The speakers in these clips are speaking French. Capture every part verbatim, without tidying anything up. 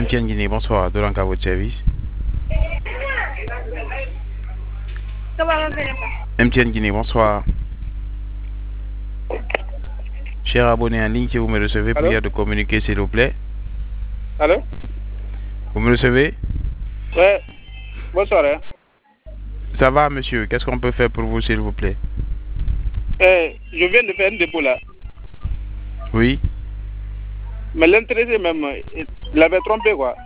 M T N Guinée, bonsoir. Dolanka à votre service. M T N Guinée, bonsoir. Cher abonné en ligne, si vous me recevez, prière de communiquer s'il vous plaît. Allô? Vous me recevez? Ouais. Bonsoir. Hein. Ça va, monsieur? Qu'est-ce qu'on peut faire pour vous, s'il vous plaît? Eh, je viens de faire un dépôt là. Oui. Mais l'intéressé même, il avait trompé quoi.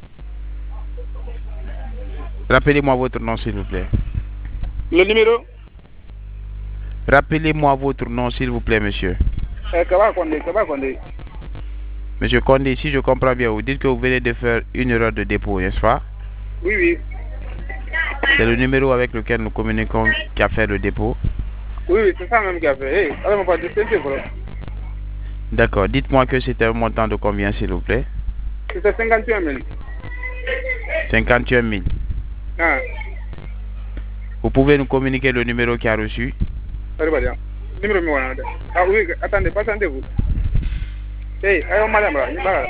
Rappelez-moi votre nom, s'il vous plaît. Le numéro? Rappelez-moi votre nom, s'il vous plaît, monsieur. Eh, Kaba Kondé, Kaba Kondé. Monsieur Kondé, si je comprends bien, vous dites que vous venez de faire une erreur de dépôt, n'est-ce pas? Oui, oui. C'est le numéro avec lequel nous communiquons qui a fait le dépôt? Oui, oui, c'est ça même qui a fait. Hey, allez, pas discuter, voilà. D'accord. Dites-moi que c'était un montant de combien, s'il vous plaît? C'était cinquante et un mille. cinquante et un mille. Ah. Vous pouvez nous communiquer le numéro qui a reçu? Allez, numéro Ah oui, attendez, patientez-vous. Hey, allô, madame, là.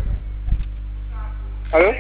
Allô?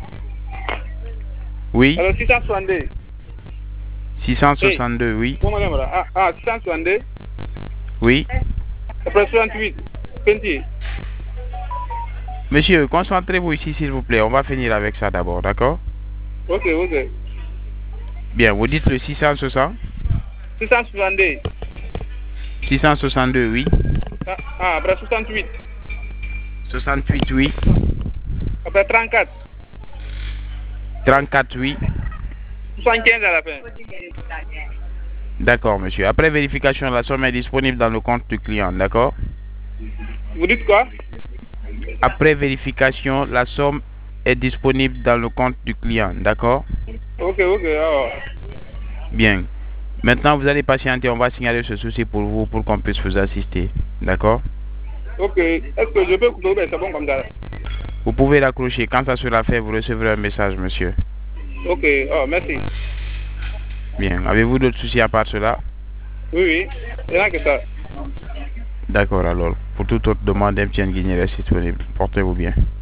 Oui. Alors, six cent soixante-deux. six cent soixante-deux, hey. Oui. Bon, madame, là. Ah, ah, six cent soixante-deux. Oui. Après soixante-huit. vingt-huit. Monsieur, concentrez-vous ici, s'il vous plaît. On va finir avec ça d'abord, d'accord? Ok, ok. Bien, vous dites le six cent soixante? six cent soixante-deux. six cent soixante-deux, oui. Ah, ah, après soixante-huit. soixante-huit, oui. Après trente-quatre. trente-quatre, oui. soixante-quinze à la fin. D'accord, monsieur. Après vérification, la somme est disponible dans le compte du client, d'accord? Vous dites quoi? Après vérification, la somme est disponible dans le compte du client, d'accord? Ok, ok. Oh. Bien. Maintenant, vous allez patienter. On va signaler ce souci pour vous, pour qu'on puisse vous assister, d'accord? Ok. Est-ce que je peux couper? C'est bon comme ça. Vous pouvez l'accrocher. Quand ça sera fait, vous recevrez un message, monsieur. Ok. Oh, merci. Bien. Avez-vous d'autres soucis à part cela? Oui, oui. Il n'y en a que ça. D'accord, alors. Pour toute autre demande, M T N Guinée reste disponible. Portez-vous bien.